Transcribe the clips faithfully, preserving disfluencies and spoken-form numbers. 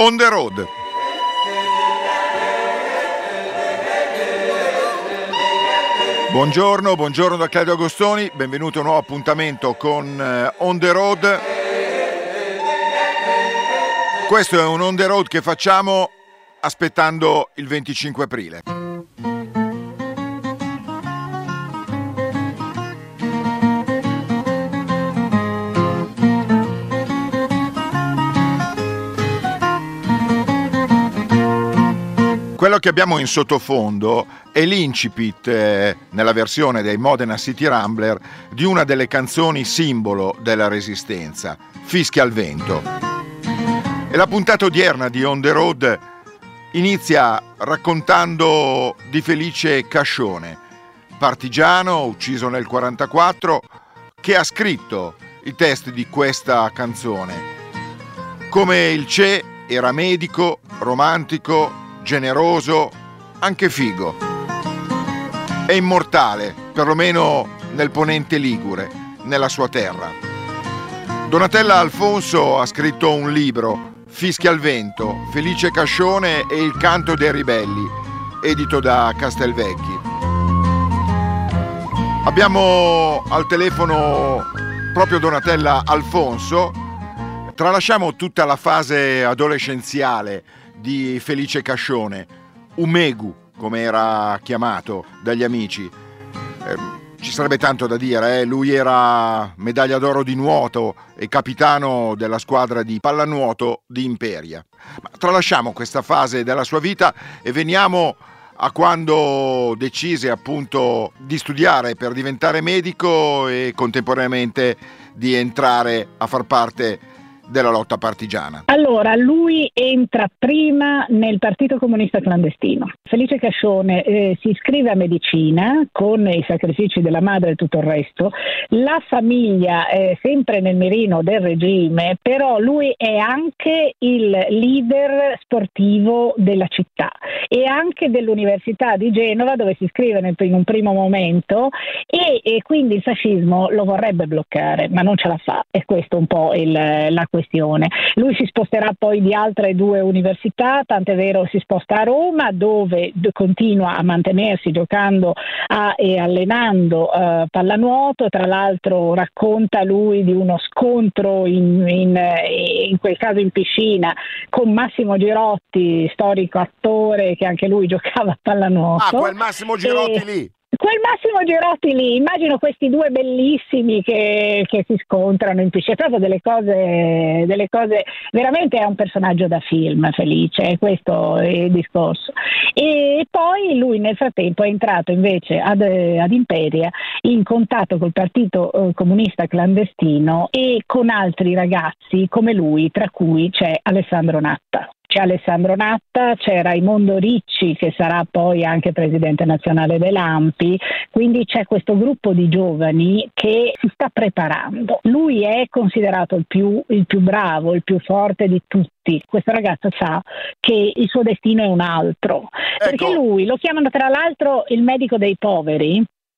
On the Road. Buongiorno, buongiorno da Claudio Agostoni, benvenuto a un nuovo appuntamento con uh, On the Road. Questo è un On the Road che facciamo aspettando il venticinque aprile. Quello che abbiamo in sottofondo è l'incipit, eh, nella versione dei Modena City Rambler, di una delle canzoni simbolo della Resistenza, Fischia al vento. E la puntata odierna di On the Road inizia raccontando di Felice Cascione, partigiano ucciso nel quarantaquattro, che ha scritto i testi di questa canzone. Come il Che era medico, romantico, generoso, anche figo. È immortale, perlomeno nel ponente ligure, nella sua terra. Donatella Alfonso ha scritto un libro, Fischia al vento, Felice Cascione e il canto dei ribelli, edito da Castelvecchi. Abbiamo al telefono proprio Donatella Alfonso. Tralasciamo tutta la fase adolescenziale di Felice Cascione, Umegu, come era chiamato dagli amici. Eh, ci sarebbe tanto da dire, eh? Lui era medaglia d'oro di nuoto e capitano della squadra di pallanuoto di Imperia. Ma tralasciamo questa fase della sua vita e veniamo a quando decise appunto di studiare per diventare medico e contemporaneamente di entrare a far parte della lotta partigiana. Allora, lui entra prima nel Partito Comunista Clandestino. Felice Cascione eh, si iscrive a medicina con i sacrifici della madre e tutto il resto. La famiglia è sempre nel mirino del regime, però lui è anche il leader sportivo della città e anche dell'Università di Genova, dove si iscrive nel, in un primo momento e, e quindi il fascismo lo vorrebbe bloccare, ma non ce la fa. E questo è un po' il, la questione. Lui si sposterà poi di altre due università, tant'è vero si sposta a Roma, dove continua a mantenersi giocando a, e allenando uh, pallanuoto. Tra l'altro racconta lui di uno scontro in, in, in quel caso in piscina con Massimo Girotti, storico attore che anche lui giocava a pallanuoto. Ah, quel Massimo Girotti e... lì! Quel Massimo Girotti lì, immagino questi due bellissimi che, che si scontrano in piscina, proprio delle cose, delle cose, veramente è un personaggio da film, Felice, questo è il discorso. E poi lui nel frattempo è entrato invece ad, ad Imperia in contatto col Partito Comunista Clandestino e con altri ragazzi come lui, tra cui c'è Alessandro Natta. C'è Alessandro Natta, c'è Raimondo Ricci che sarà poi anche presidente nazionale dell'A M P I, quindi c'è questo gruppo di giovani che si sta preparando. Lui è considerato il più, il più bravo, il più forte di tutti. Questo ragazzo sa che il suo destino è un altro, ecco. Perché lui lo chiamano tra l'altro il medico dei poveri,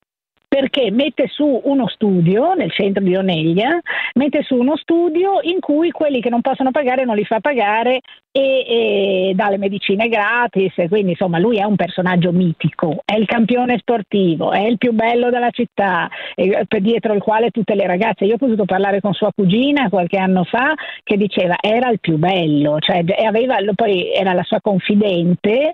perché mette su uno studio nel centro di Oneglia, mette su uno studio in cui quelli che non possono pagare non li fa pagare e, e dà le medicine gratis, e quindi insomma lui è un personaggio mitico, è il campione sportivo, è il più bello della città, e per dietro il quale tutte le ragazze, io ho potuto parlare con sua cugina qualche anno fa che diceva era il più bello, cioè aveva, poi era la sua confidente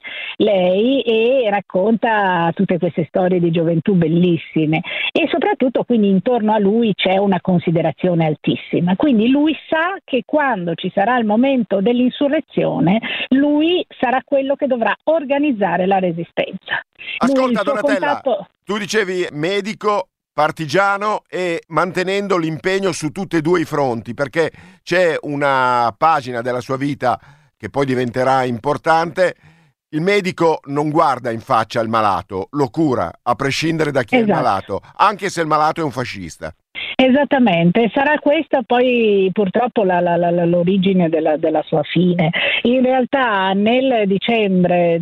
lei e racconta tutte queste storie di gioventù bellissime. E soprattutto quindi intorno a lui c'è una considerazione altissima, quindi lui sa che quando ci sarà il momento dell'insurrezione lui sarà quello che dovrà organizzare la resistenza. Ascolta Donatella, contatto... tu dicevi medico, partigiano e mantenendo l'impegno su tutti e due i fronti, perché c'è una pagina della sua vita che poi diventerà importante. Il medico non guarda in faccia il malato, lo cura, a prescindere da chi esatto. è il malato, anche se il malato è un fascista. Esattamente, sarà questa poi purtroppo la, la, la, l'origine della, della sua fine. In realtà nel dicembre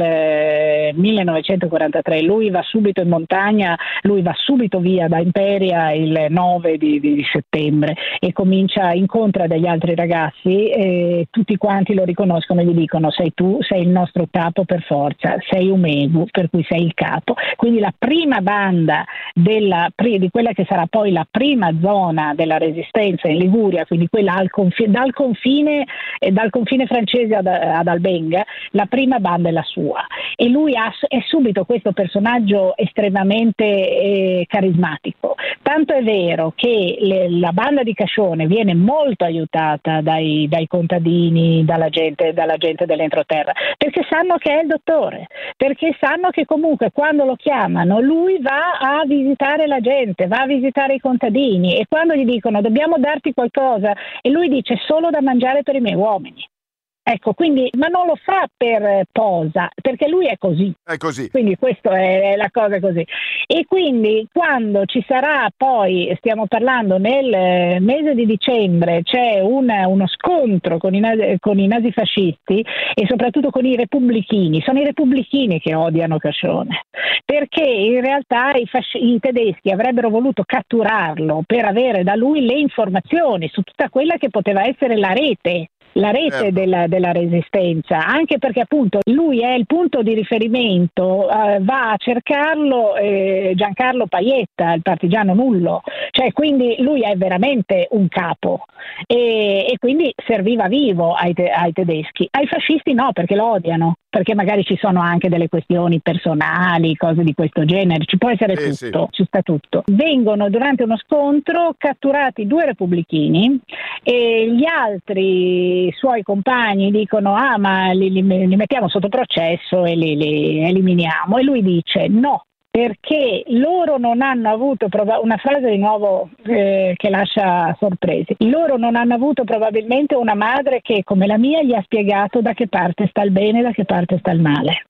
del millenovecentoquarantatré lui va subito in montagna, lui va subito via da Imperia il nove di, di, di settembre e comincia, incontra degli altri ragazzi e tutti quanti lo riconoscono e gli dicono: sei tu, sei il nostro capo per forza, sei Umegu, per cui sei il capo. Quindi la prima banda della, di quella che sarà poi la prima zona della resistenza in Liguria, quindi quella al confine, dal confine eh, dal confine francese ad, ad Albenga, la prima banda è la sua e lui ha, è subito questo personaggio estremamente eh, carismatico, tanto è vero che le, la banda di Cascione viene molto aiutata dai, dai contadini, dalla gente, dalla gente dell'entroterra, perché sanno che è il dottore, perché sanno che comunque quando lo chiamano lui va a visitare la gente, va a visitare i contadini e quando gli dicono dobbiamo darti qualcosa e lui dice solo da mangiare per i miei uomini. Ecco, quindi, ma non lo fa per posa, perché lui è così. È così. Quindi questo è la cosa così. E quindi quando ci sarà poi, stiamo parlando nel mese di dicembre, c'è un, uno scontro con i, con i nazifascisti e soprattutto con i repubblichini. Sono i repubblichini che odiano Cascione, perché in realtà i, fasci- i tedeschi avrebbero voluto catturarlo per avere da lui le informazioni su tutta quella che poteva essere la rete. La rete certo. della, della resistenza, anche perché appunto lui è il punto di riferimento, eh, va a cercarlo eh, Giancarlo Paietta, il partigiano nullo, cioè quindi lui è veramente un capo e, e quindi serviva vivo ai, te, ai tedeschi. Ai fascisti no, perché lo odiano, perché magari ci sono anche delle questioni personali, cose di questo genere, ci può essere eh, tutto, sì. ci sta tutto. Vengono durante uno scontro catturati due repubblichini e gli altri i suoi compagni dicono ah ma li, li, li mettiamo sotto processo e li, li eliminiamo e lui dice no, perché loro non hanno avuto, proba- una frase di nuovo eh, che lascia sorpresi, loro non hanno avuto probabilmente una madre che come la mia gli ha spiegato da che parte sta il bene e da che parte sta il male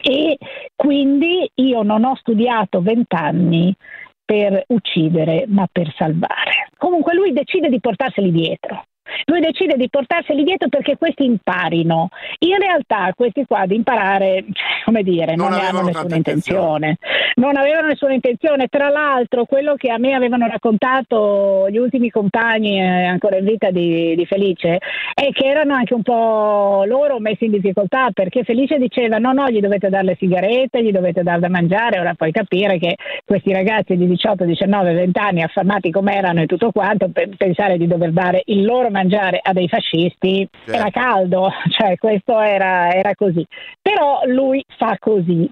e quindi io non ho studiato vent'anni per uccidere ma per salvare. Comunque lui decide di portarseli dietro. Lui decide di portarseli dietro perché questi imparino. In realtà questi qua di imparare, come dire, non, non ne hanno nessuna intenzione. Non avevano nessuna intenzione. Tra l'altro, quello che a me avevano raccontato gli ultimi compagni eh, ancora in vita di, di Felice è che erano anche un po' loro messi in difficoltà, perché Felice diceva no, no, gli dovete dare le sigarette, gli dovete dare da mangiare. Ora puoi capire che questi ragazzi di diciotto, diciannove, venti anni affamati come erano e tutto quanto, per pensare di dover dare il loro mangiare a dei fascisti certo. Era caldo, cioè questo era, era così, però lui fa così.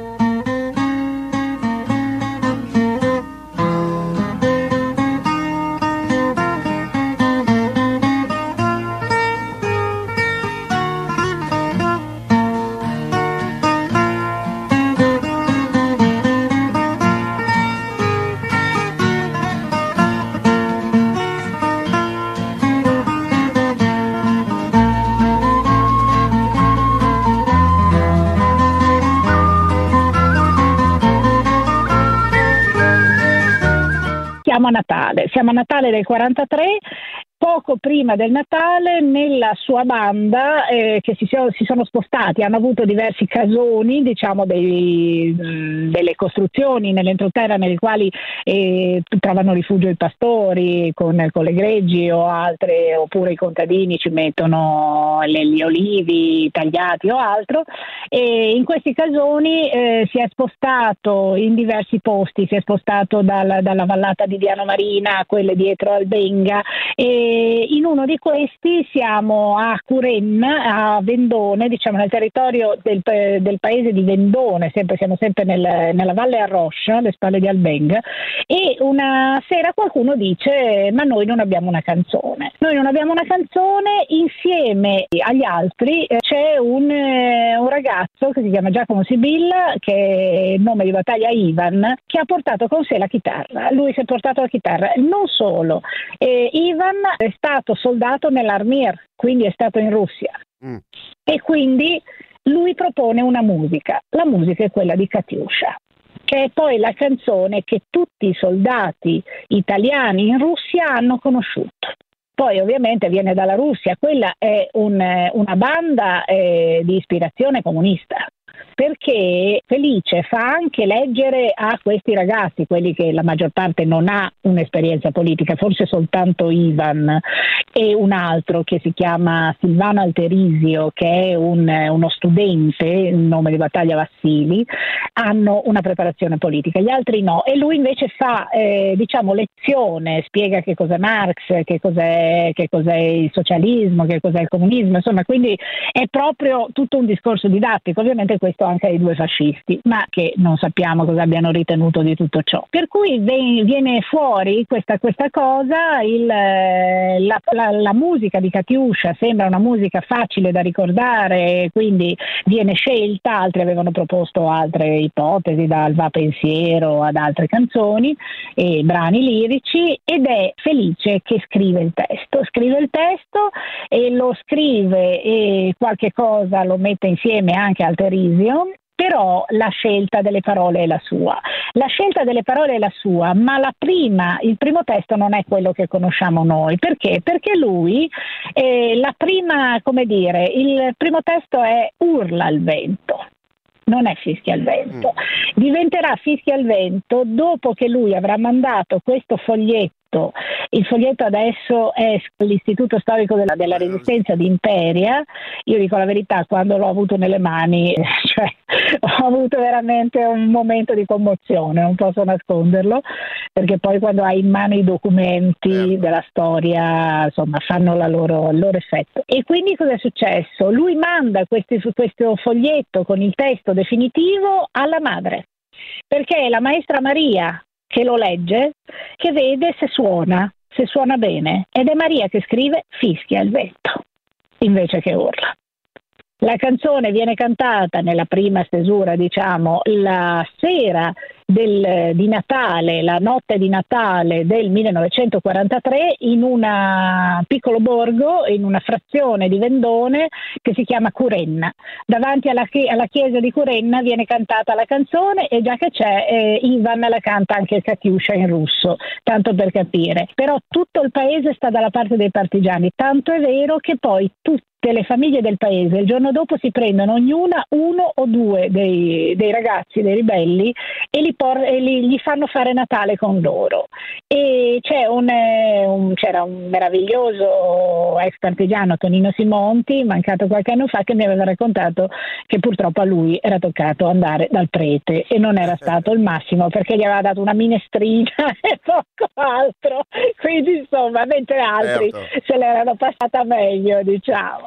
Siamo a Natale, siamo a Natale del quarantatré, poco prima del Natale nella sua banda eh, che si, si sono spostati, hanno avuto diversi casoni, diciamo dei, mh, delle costruzioni nell'entroterra nelle quali eh, trovano rifugio i pastori con, con le greggi o altre, oppure i contadini ci mettono le, gli olivi tagliati o altro e in questi casoni eh, si è spostato in diversi posti, si è spostato dal, dalla vallata di Diano Marina a quelle dietro Albenga e in uno di questi siamo a Curem, a Vendone, diciamo nel territorio del, del paese di Vendone, sempre, siamo sempre nel, nella Valle Arroscia, alle spalle di Albenga, e una sera qualcuno dice ma noi non abbiamo una canzone. Noi non abbiamo una canzone, insieme agli altri eh, c'è un, eh, un ragazzo che si chiama Giacomo Sibilla, che è il nome di battaglia Ivan, che ha portato con sé la chitarra. Lui si è portato la chitarra, non solo, eh, Ivan è stato soldato nell'Armir, quindi è stato in Russia mm. e quindi lui propone una musica, la musica è quella di Katiuscia che è poi la canzone che tutti i soldati italiani in Russia hanno conosciuto. Poi ovviamente viene dalla Russia, quella è un, una banda eh, di ispirazione comunista, perché Felice fa anche leggere a questi ragazzi, quelli che la maggior parte non ha un'esperienza politica, forse soltanto Ivan e un altro che si chiama Silvano Alterisio, che è un, uno studente, il nome di Battaglia Vassili, hanno una preparazione politica, gli altri no, e lui invece fa eh, diciamo lezione, spiega che cos'è Marx, che cos'è, che cos'è il socialismo, che cos'è il comunismo, insomma, quindi è proprio tutto un discorso didattico, ovviamente questo anche ai due fascisti, ma che non sappiamo cosa abbiano ritenuto di tutto ciò. Per cui viene fuori questa, questa cosa, il, la, la, la musica di Katiuscia sembra una musica facile da ricordare, quindi viene scelta, altri avevano proposto altre ipotesi, dal Va Pensiero ad altre canzoni e brani lirici, ed è Felice che scrive il testo, scrive il testo e lo scrive e qualche cosa lo mette insieme anche Alterisio, però la scelta delle parole è la sua. La scelta delle parole è la sua, ma la prima, il primo testo non è quello che conosciamo noi. Perché? Perché lui, eh, la prima, come dire, il primo testo è Urla al vento. Non è Fischia al vento, diventerà Fischia al vento dopo che lui avrà mandato questo foglietto. Il foglietto adesso è all'Istituto Storico della, della Resistenza di Imperia. Io dico la verità, quando l'ho avuto nelle mani, cioè, ho avuto veramente un momento di commozione, non posso nasconderlo, perché poi quando hai in mano i documenti certo. della storia, insomma, fanno la loro, il loro effetto. E quindi cosa è successo? Lui manda questi, questo foglietto con il testo definitivo alla madre, perché è la maestra Maria che lo legge, che vede se suona, se suona bene, ed è Maria che scrive Fischia il vento, invece che urla. La canzone viene cantata nella prima stesura, diciamo, la sera del, di Natale, la notte di Natale del millenovecentoquarantatré, in un piccolo borgo, in una frazione di Vendone che si chiama Curenna. Davanti alla, alla chiesa di Curenna viene cantata la canzone, e già che c'è, eh, Ivan la canta anche il Katiuscia in russo, tanto per capire. Però tutto il paese sta dalla parte dei partigiani, tanto è vero che poi tutti le famiglie del paese il giorno dopo si prendono ognuna uno o due dei, dei ragazzi, dei ribelli, e, li por- e li, gli fanno fare Natale con loro. E c'è un, un, c'era un meraviglioso ex partigiano, Tonino Simonti, mancato qualche anno fa, che mi aveva raccontato che purtroppo a lui era toccato andare dal prete e non era stato il massimo, perché gli aveva dato una minestrina e poco altro, quindi insomma, mentre altri certo. se l'erano passata meglio, diciamo.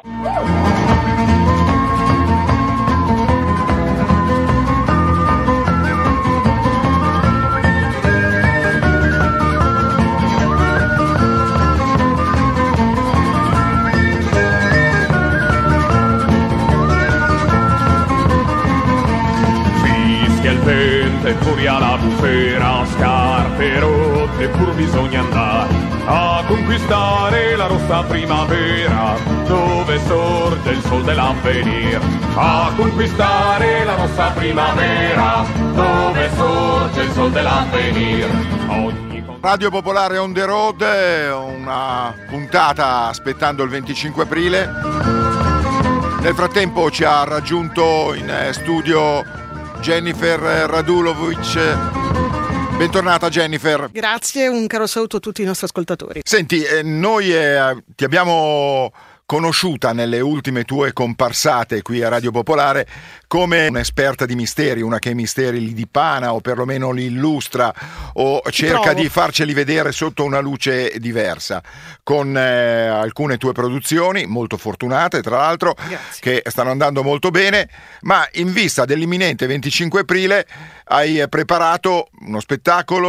Fischia il vento e furia la bufera, scarpe rotte pur bisogna andare a conquistare la rossa primavera, dove sorge il sol dell'avvenir. A conquistare la rossa primavera, dove sorge il sol dell'avvenir. Ogni... Radio Popolare on the road, una puntata aspettando il venticinque aprile. Nel frattempo ci ha raggiunto in studio Jennifer Radulovic. Bentornata Jennifer. Grazie, un caro saluto a tutti i nostri ascoltatori. Senti, eh, noi eh, ti abbiamo conosciuta nelle ultime tue comparsate qui a Radio Popolare come un'esperta di misteri, una che i misteri li dipana o perlomeno li illustra o Ci cerca provo. di farceli vedere sotto una luce diversa, con eh, alcune tue produzioni molto fortunate tra l'altro. Grazie. Che stanno andando molto bene, ma in vista dell'imminente venticinque aprile hai preparato uno spettacolo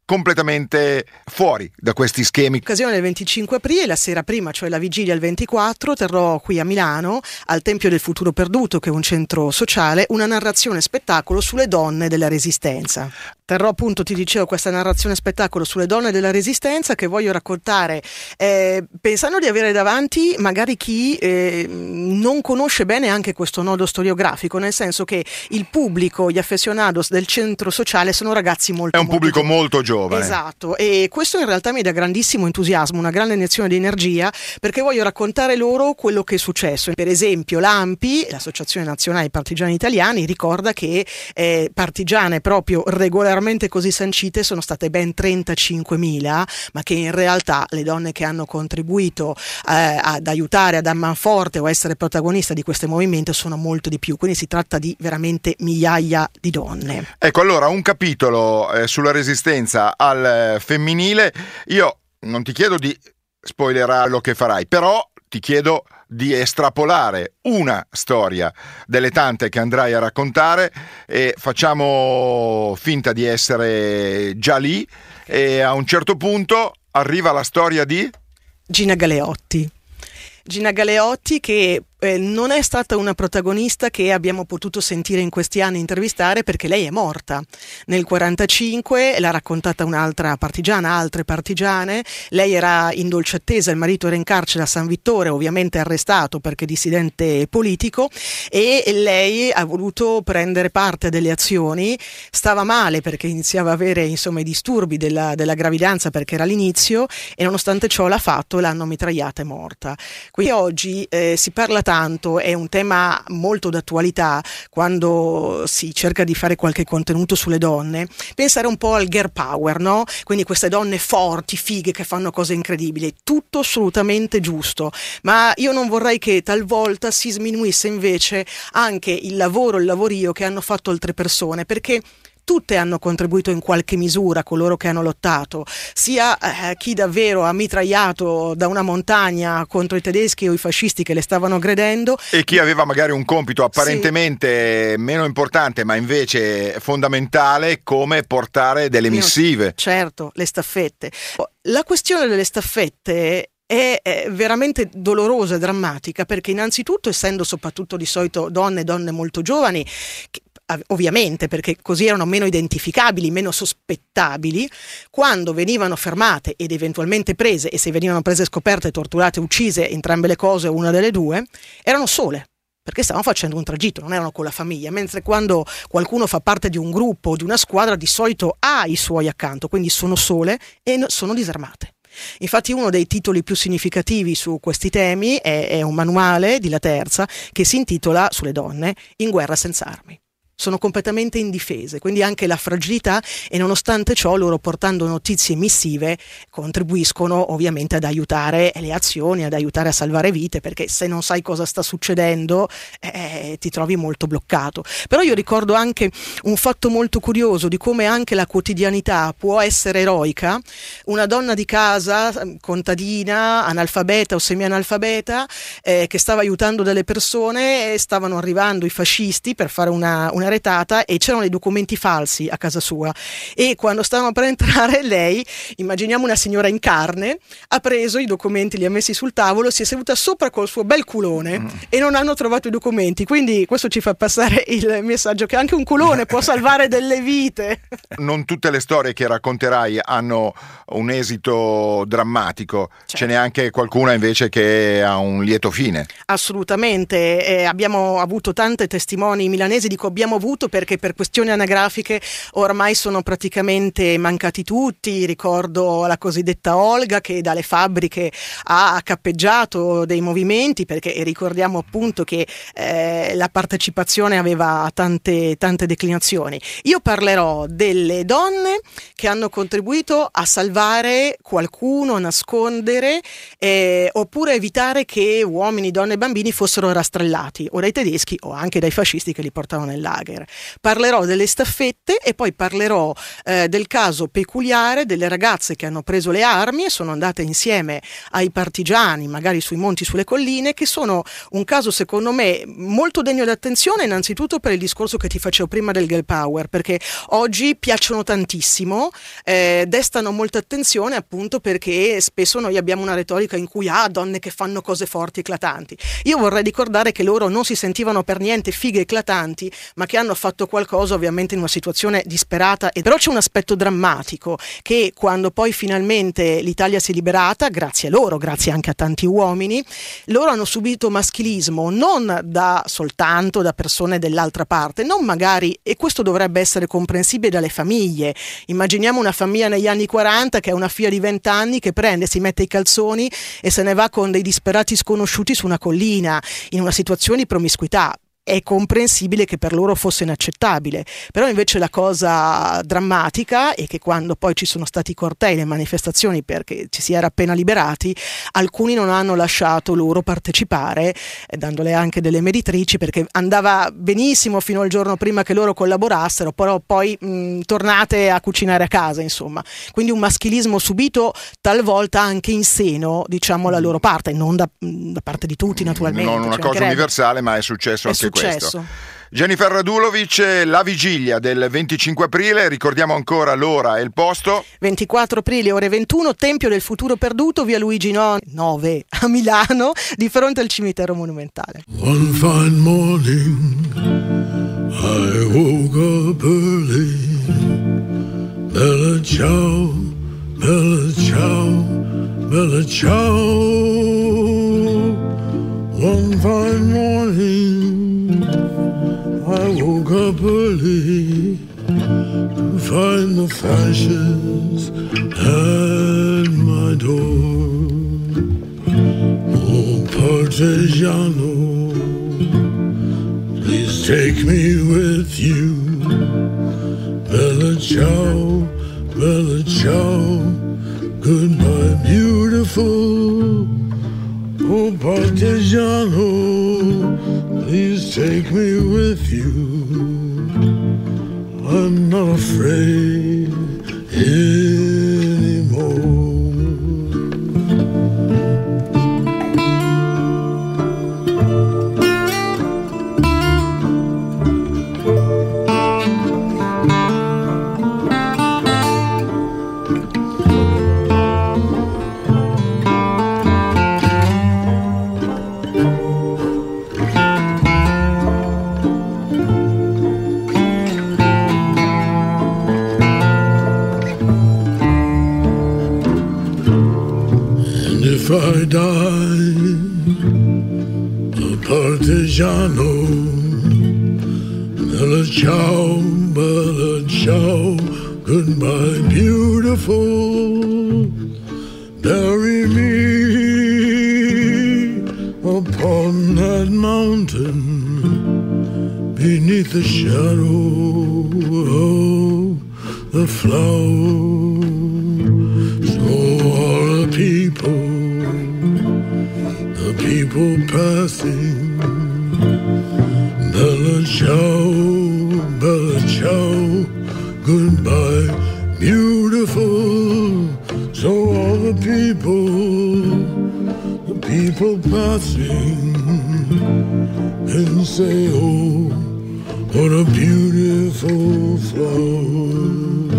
completamente fuori da questi schemi. In occasione del venticinque aprile, la sera prima, cioè la vigilia il ventiquattro, terrò qui a Milano, al Tempio del Futuro Perduto, che è un centro sociale, una narrazione spettacolo sulle donne della Resistenza. Terrò appunto, ti dicevo, questa narrazione spettacolo sulle donne della Resistenza che voglio raccontare eh, pensando di avere davanti magari chi eh, non conosce bene anche questo nodo storiografico, nel senso che il pubblico, gli affezionados del centro sociale sono ragazzi molto È un molto pubblico giovani. molto giovane. Esatto, e questo in realtà mi dà grandissimo entusiasmo, una grande iniezione di energia, perché voglio raccontare loro quello che è successo. Per esempio l'A M P I, l'Associazione Nazionale Partigiani Italiani, ricorda che eh, partigiane proprio regolarmente così sancite sono state ben trentacinquemila, ma che in realtà le donne che hanno contribuito eh, ad aiutare ad manforte o a essere protagonista di questo movimento sono molto di più, quindi si tratta di veramente migliaia di donne. Ecco, allora un capitolo eh, sulla resistenza al eh, femminile. Io non ti chiedo di spoilerare lo che farai, però ti chiedo di estrapolare una storia delle tante che andrai a raccontare e facciamo finta di essere già lì, e a un certo punto arriva la storia di Gina Galeotti. Gina Galeotti che eh, non è stata una protagonista che abbiamo potuto sentire in questi anni intervistare, perché lei è morta nel quarantacinque, l'ha raccontata un'altra partigiana, altre partigiane. Lei era in dolce attesa, il marito era in carcere a San Vittore, ovviamente arrestato perché dissidente politico, e lei ha voluto prendere parte a delle azioni. Stava male perché iniziava a avere insomma i disturbi della, della gravidanza, perché era l'inizio, e nonostante ciò l'ha fatto, l'hanno mitragliata e morta. Quindi oggi eh, si parla tanto, è un tema molto d'attualità quando si cerca di fare qualche contenuto sulle donne, pensare un po' al girl power, no? Quindi queste donne forti, fighe, che fanno cose incredibili, tutto assolutamente giusto, ma io non vorrei che talvolta si sminuisse invece anche il lavoro, il lavorio che hanno fatto altre persone, perché tutte hanno contribuito in qualche misura, coloro che hanno lottato, sia eh, chi davvero ha mitragliato da una montagna contro i tedeschi o i fascisti che le stavano aggredendo, e chi aveva magari un compito apparentemente sì. meno importante ma invece fondamentale, come portare delle missive. Certo, le staffette. La questione delle staffette è veramente dolorosa e drammatica, perché innanzitutto, essendo soprattutto di solito donne, donne molto giovani, che ovviamente perché così erano meno identificabili, meno sospettabili, quando venivano fermate ed eventualmente prese, e se venivano prese scoperte, torturate, uccise, entrambe le cose o una delle due, erano sole, perché stavano facendo un tragitto, non erano con la famiglia, mentre quando qualcuno fa parte di un gruppo o di una squadra di solito ha i suoi accanto, quindi sono sole e sono disarmate. Infatti uno dei titoli più significativi su questi temi è, è un manuale di La Terza che si intitola Sulle donne in guerra senza armi. Sono completamente indifese, quindi anche la fragilità, e nonostante ciò loro, portando notizie missive, contribuiscono ovviamente ad aiutare le azioni, ad aiutare a salvare vite, perché se non sai cosa sta succedendo eh, ti trovi molto bloccato. Però io ricordo anche un fatto molto curioso di come anche la quotidianità può essere eroica. Una donna di casa, contadina, analfabeta o semi-analfabeta, eh, che stava aiutando delle persone, e stavano arrivando i fascisti per fare una, una retata, e c'erano dei documenti falsi a casa sua, e quando stavano per entrare lei, immaginiamo una signora in carne, ha preso i documenti, li ha messi sul tavolo, si è seduta sopra col suo bel culone mm. e non hanno trovato i documenti. Quindi questo ci fa passare il messaggio che anche un culone può salvare delle vite. Non tutte le storie che racconterai hanno un esito drammatico, certo. Ce n'è anche qualcuna invece che ha un lieto fine. Assolutamente, eh, abbiamo avuto tante testimoni milanesi, dico abbiamo avuto perché per questioni anagrafiche ormai sono praticamente mancati tutti. Ricordo la cosiddetta Olga, che dalle fabbriche ha cappeggiato dei movimenti, perché ricordiamo appunto che eh, la partecipazione aveva tante, tante declinazioni. Io parlerò delle donne che hanno contribuito a salvare qualcuno, a nascondere eh, oppure evitare che uomini, donne e bambini fossero rastrellati o dai tedeschi o anche dai fascisti che li portavano nel lager. lager. Parlerò delle staffette e poi parlerò eh, del caso peculiare delle ragazze che hanno preso le armi e sono andate insieme ai partigiani, magari sui monti, sulle colline, che sono un caso secondo me molto degno d'attenzione, innanzitutto per il discorso che ti facevo prima del girl power, perché oggi piacciono tantissimo, eh, destano molta attenzione appunto perché spesso noi abbiamo una retorica in cui ah, donne che fanno cose forti, eclatanti. Io vorrei ricordare che loro non si sentivano per niente fighe eclatanti, ma che hanno fatto qualcosa ovviamente in una situazione disperata. E però c'è un aspetto drammatico, che quando poi finalmente l'Italia si è liberata, grazie a loro, grazie anche a tanti uomini, loro hanno subito maschilismo non da soltanto da persone dell'altra parte, non magari, e questo dovrebbe essere comprensibile dalle famiglie. Immaginiamo una famiglia negli anni quaranta che ha una figlia di venti anni che prende, si mette i calzoni e se ne va con dei disperati sconosciuti su una collina in una situazione di promiscuità. È comprensibile che per loro fosse inaccettabile, però invece la cosa drammatica è che quando poi ci sono stati i cortei, le manifestazioni perché ci si era appena liberati, alcuni non hanno lasciato loro partecipare, eh, dandole anche delle meritrici, perché andava benissimo fino al giorno prima che loro collaborassero, però poi mh, tornate a cucinare a casa, insomma. Quindi un maschilismo subito talvolta anche in seno, diciamo, la loro parte, non da, da parte di tutti naturalmente. Non una cosa universale, ma è successo è anche successo. questo. Jennifer Radulovic, la vigilia del venticinque aprile, ricordiamo ancora l'ora e il posto. ventiquattro aprile, ore ventuno, Tempio del Futuro Perduto, via Luigi nove a Milano, di fronte al cimitero monumentale. One fine morning I woke up early. Bella ciao, bella ciao, bella ciao. One fine morning I woke up early to find the fashions at my door. Oh, Partigiano, please take me with you. Bella ciao, bella ciao, goodbye beautiful. Oh, Partigiano, please take me with you. I'm not afraid anymore. If I die a partigiano, bella ciao, bella ciao, goodbye beautiful. Bury me upon that mountain beneath the shadow of the flowers. So all the people people passing, bella ciao, bella ciao, goodbye beautiful. So all the people, the people passing and say, oh, what a beautiful flower.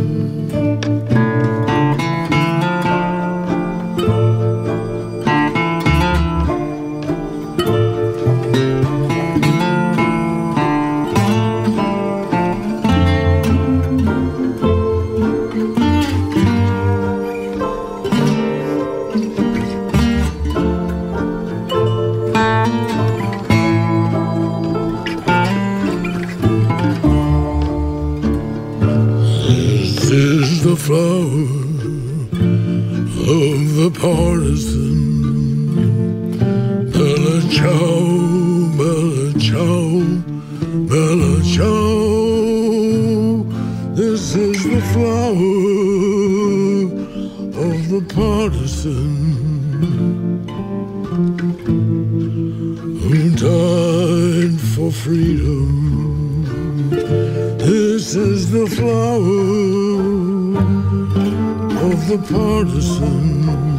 The flower of the partisan. Bella ciao, bella ciao, bella ciao. This is the flower of the partisan who died for freedom. This is the flower of the partisan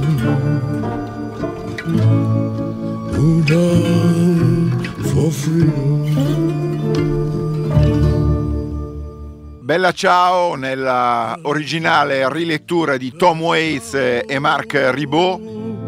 who died for freedom. Bella ciao nella originale rilettura di Tom Waits e Marc Ribot.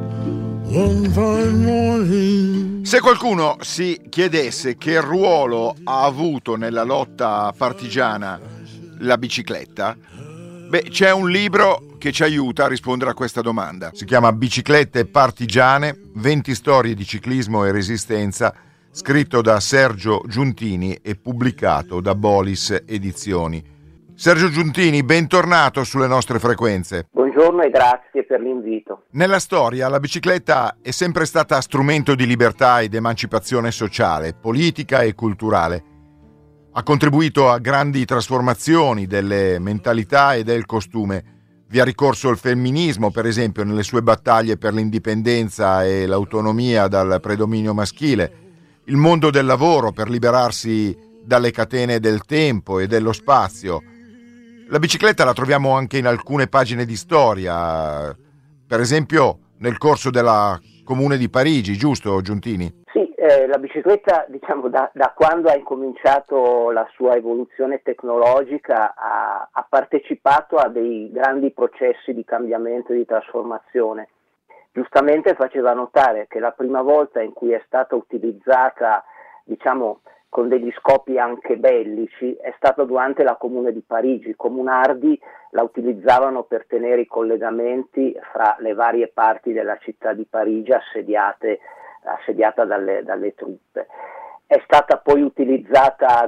Se qualcuno si chiedesse che ruolo ha avuto nella lotta partigiana la bicicletta, beh, c'è un libro che ci aiuta a rispondere a questa domanda. Si chiama Biciclette partigiane, venti storie di ciclismo e resistenza, scritto da Sergio Giuntini e pubblicato da Bolis Edizioni. Sergio Giuntini, bentornato sulle nostre frequenze. Buongiorno e grazie per l'invito. Nella storia la bicicletta è sempre stata strumento di libertà ed emancipazione sociale, politica e culturale. Ha contribuito a grandi trasformazioni delle mentalità e del costume. Vi ha ricorso il femminismo, per esempio, nelle sue battaglie per l'indipendenza e l'autonomia dal predominio maschile, il mondo del lavoro per liberarsi dalle catene del tempo e dello spazio. La bicicletta la troviamo anche in alcune pagine di storia, per esempio nel corso della Comune di Parigi, giusto Giuntini? Sì, eh, la bicicletta, diciamo, da, da quando ha incominciato la sua evoluzione tecnologica ha, ha partecipato a dei grandi processi di cambiamento e di trasformazione. Giustamente faceva notare che la prima volta in cui è stata utilizzata, diciamo, con degli scopi anche bellici, è stato durante la Comune di Parigi. I comunardi la utilizzavano per tenere i collegamenti fra le varie parti della città di Parigi assediate, assediata dalle, dalle truppe. È stata poi utilizzata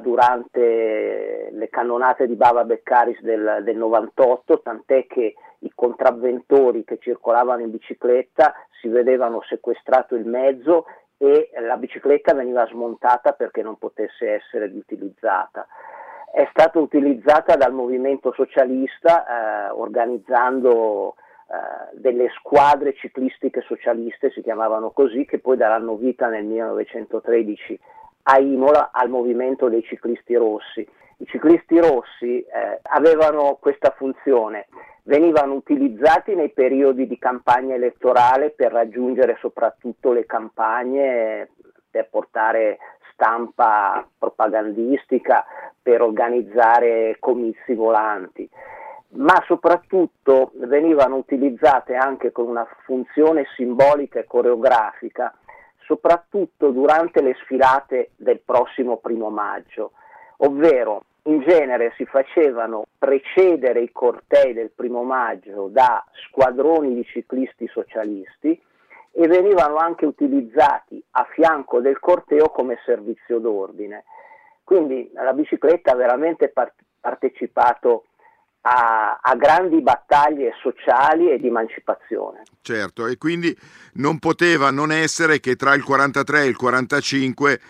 durante le cannonate di Bava Beccaris del, del novantotto, tant'è che i contravventori che circolavano in bicicletta si vedevano sequestrato il mezzo e la bicicletta veniva smontata perché non potesse essere riutilizzata. È stata utilizzata dal movimento socialista eh, organizzando eh, delle squadre ciclistiche socialiste, si chiamavano così, che poi daranno vita nel millenovecentotredici a Imola al movimento dei ciclisti rossi. I ciclisti rossi eh, avevano questa funzione: venivano utilizzati nei periodi di campagna elettorale per raggiungere soprattutto le campagne, per portare stampa propagandistica, per organizzare comizi volanti, ma soprattutto venivano utilizzate anche con una funzione simbolica e coreografica, soprattutto durante le sfilate del prossimo primo maggio, ovvero in genere si facevano precedere i cortei del primo maggio da squadroni di ciclisti socialisti e venivano anche utilizzati a fianco del corteo come servizio d'ordine. Quindi la bicicletta ha veramente part- partecipato a, a grandi battaglie sociali e di emancipazione. Certo, e quindi non poteva non essere che tra il quarantatré e il quarantacinque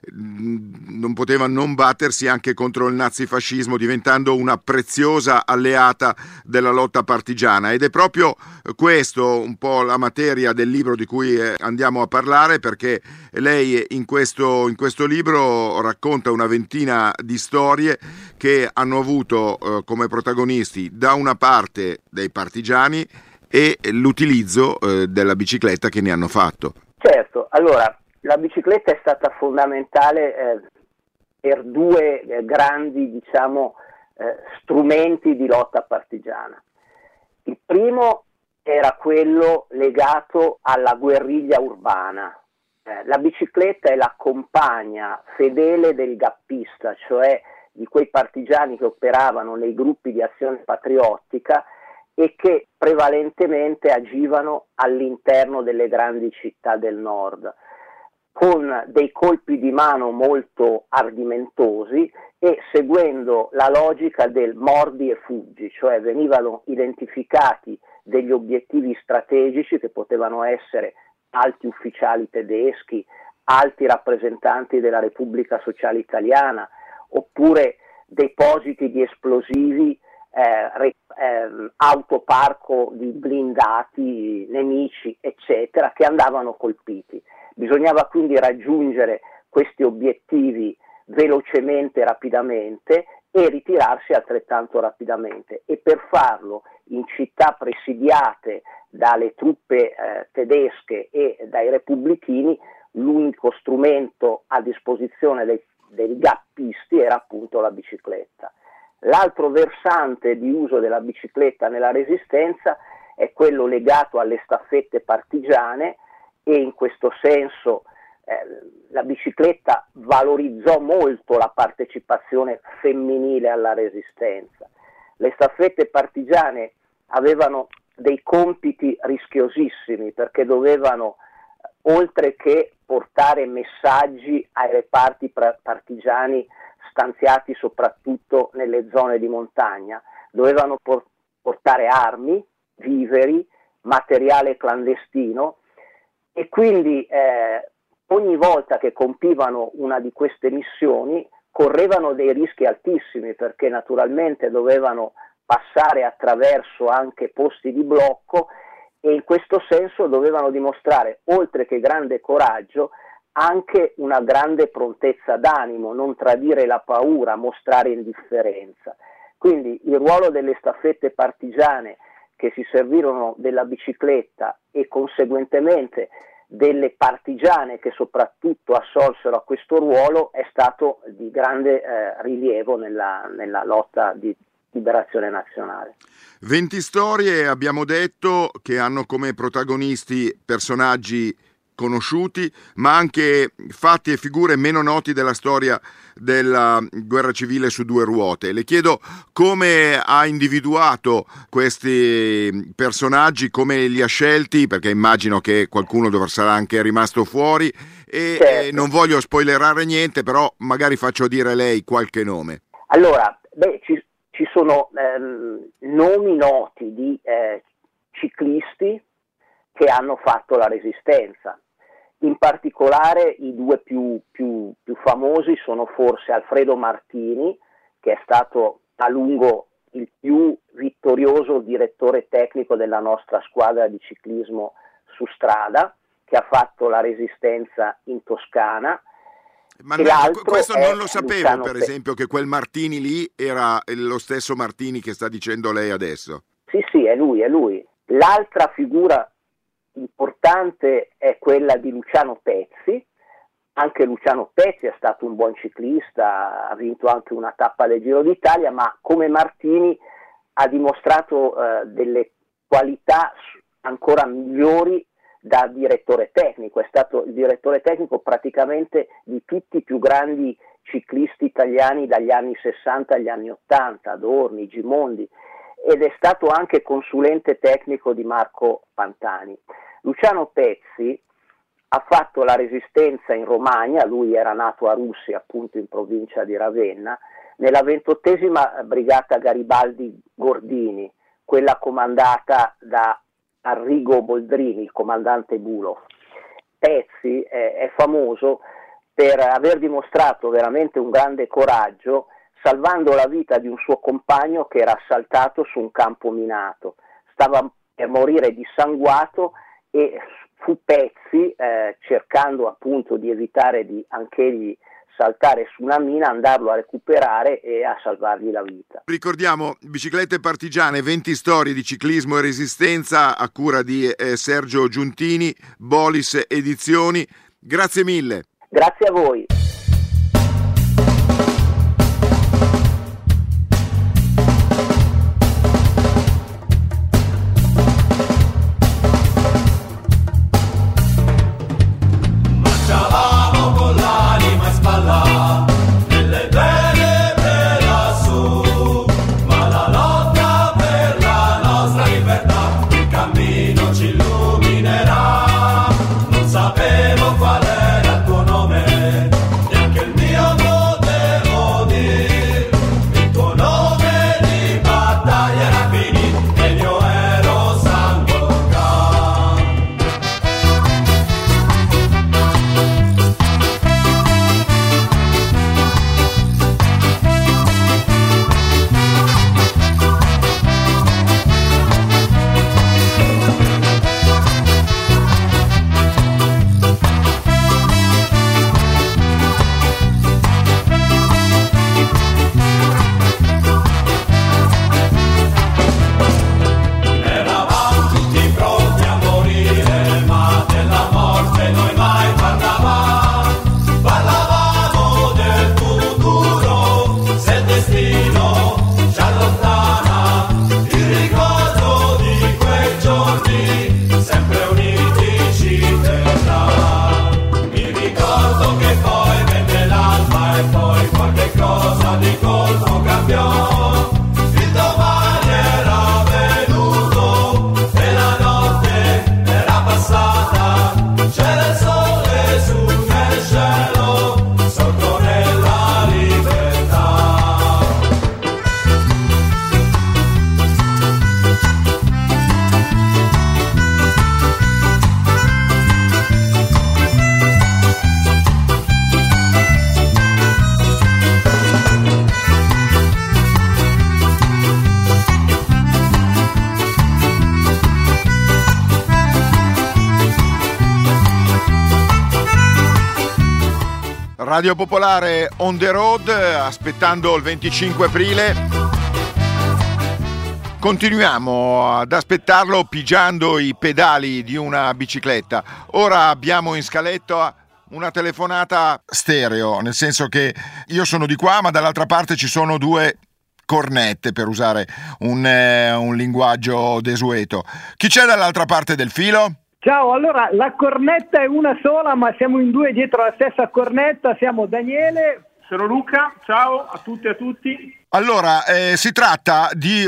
non poteva non battersi anche contro il nazifascismo, diventando una preziosa alleata della lotta partigiana. Ed è proprio questo un po' la materia del libro di cui andiamo a parlare, perché lei in questo, in questo libro racconta una ventina di storie che hanno avuto eh, come protagonisti da una parte dei partigiani e l'utilizzo eh, della bicicletta che ne hanno fatto. Certo, allora la bicicletta è stata fondamentale eh, per due eh, grandi, diciamo, eh, strumenti di lotta partigiana. Il primo era quello legato alla guerriglia urbana. Eh, la bicicletta è la compagna fedele del gappista, cioè di quei partigiani che operavano nei gruppi di azione patriottica e che prevalentemente agivano all'interno delle grandi città del nord, con dei colpi di mano molto ardimentosi e seguendo la logica del mordi e fuggi, cioè venivano identificati degli obiettivi strategici che potevano essere alti ufficiali tedeschi, alti rappresentanti della Repubblica Sociale Italiana, oppure depositi di esplosivi, eh, eh, autoparco di blindati nemici, eccetera, che andavano colpiti. Bisognava quindi raggiungere questi obiettivi velocemente e rapidamente e ritirarsi altrettanto rapidamente, e per farlo in città presidiate dalle truppe eh, tedesche e dai repubblichini, l'unico strumento a disposizione dei, dei gappisti era appunto la bicicletta. L'altro versante di uso della bicicletta nella Resistenza è quello legato alle staffette partigiane, e in questo senso eh, la bicicletta valorizzò molto la partecipazione femminile alla Resistenza. Le staffette partigiane avevano dei compiti rischiosissimi, perché dovevano, oltre che portare messaggi ai reparti partigiani stanziati soprattutto nelle zone di montagna, dovevano por- portare armi, viveri, materiale clandestino, e quindi eh, ogni volta che compivano una di queste missioni correvano dei rischi altissimi, perché naturalmente dovevano passare attraverso anche posti di blocco, e in questo senso dovevano dimostrare, oltre che grande coraggio, anche una grande prontezza d'animo, non tradire la paura, mostrare indifferenza. Quindi il ruolo delle staffette partigiane, che si servirono della bicicletta, e conseguentemente delle partigiane che soprattutto assolsero a questo ruolo, è stato di grande eh, rilievo nella, nella lotta di liberazione nazionale. venti storie, abbiamo detto, che hanno come protagonisti personaggi conosciuti, ma anche fatti e figure meno noti della storia della guerra civile su due ruote. Le chiedo come ha individuato questi personaggi, come li ha scelti, perché immagino che qualcuno dovrà sarà anche rimasto fuori, e, certo. e non voglio spoilerare niente, però magari faccio dire lei qualche nome. Allora, beh, ci, ci sono ehm, nomi noti di eh, ciclisti che hanno fatto la Resistenza. In particolare i due più, più, più famosi sono forse Alfredo Martini, che è stato a lungo il più vittorioso direttore tecnico della nostra squadra di ciclismo su strada, che ha fatto la Resistenza in Toscana. Ma no, questo non lo sapevo, Luciano per esempio, che quel Martini lì era lo stesso Martini che sta dicendo lei adesso. Sì, sì, è lui, è lui. L'altra figura importante è quella di Luciano Pezzi. Anche Luciano Pezzi è stato un buon ciclista, ha vinto anche una tappa del Giro d'Italia, ma come Martini ha dimostrato eh, delle qualità ancora migliori da direttore tecnico. È stato il direttore tecnico praticamente di tutti i più grandi ciclisti italiani dagli anni sessanta agli anni ottanta, Adorni, Gimondi, ed è stato anche consulente tecnico di Marco Pantani. Luciano Pezzi ha fatto la Resistenza in Romagna, lui era nato a Russi, appunto in provincia di Ravenna, nella ventottesima brigata Garibaldi Gordini, quella comandata da Arrigo Boldrini, il comandante Bulow. Pezzi è, è famoso per aver dimostrato veramente un grande coraggio, salvando la vita di un suo compagno che era assaltato su un campo minato. Stava per morire dissanguato e fu Pezzi, eh, cercando appunto di evitare di anch'egli saltare su una mina, andarlo a recuperare e a salvargli la vita. Ricordiamo Biciclette Partigiane, venti storie di ciclismo e resistenza, a cura di eh, Sergio Giuntini, Bolis Edizioni. Grazie mille. Grazie a voi. Sapevo qual era il tuo nome. Radio Popolare on the road, aspettando il venticinque aprile. Continuiamo ad aspettarlo pigiando i pedali di una bicicletta. Ora abbiamo in scaletta una telefonata stereo, nel senso che io sono di qua, ma dall'altra parte ci sono due cornette, per usare un, eh, un linguaggio desueto. Chi c'è dall'altra parte del filo? Ciao, allora la cornetta è una sola, ma siamo in due dietro la stessa cornetta. Siamo Daniele. Sono Luca, ciao a tutti e a tutti. Allora, eh, si tratta di